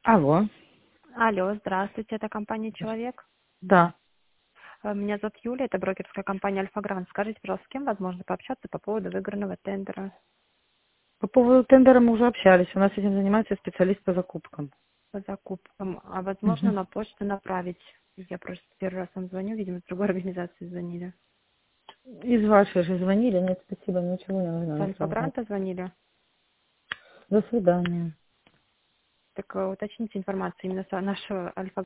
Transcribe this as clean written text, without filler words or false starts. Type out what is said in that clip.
Алло, Алло, здравствуйте, это компания «Человек». да. Меня зовут Юля, это брокерская компания «Альфа-Грант». Скажите, пожалуйста, с кем возможно пообщаться по поводу выигранного тендера По поводу тендера мы уже общались. У нас этим занимается специалист по закупкам. по закупкам? А возможно Мгм. на почту направить? Я просто первый раз вам звоню, видимо, с другой организации звонили. Из вашей же звонили? Нет, спасибо, ничего не нужно С направлять. «Альфа-Гранта» звонили? До свидания. Так уточните информацию именно с нашего «Альфа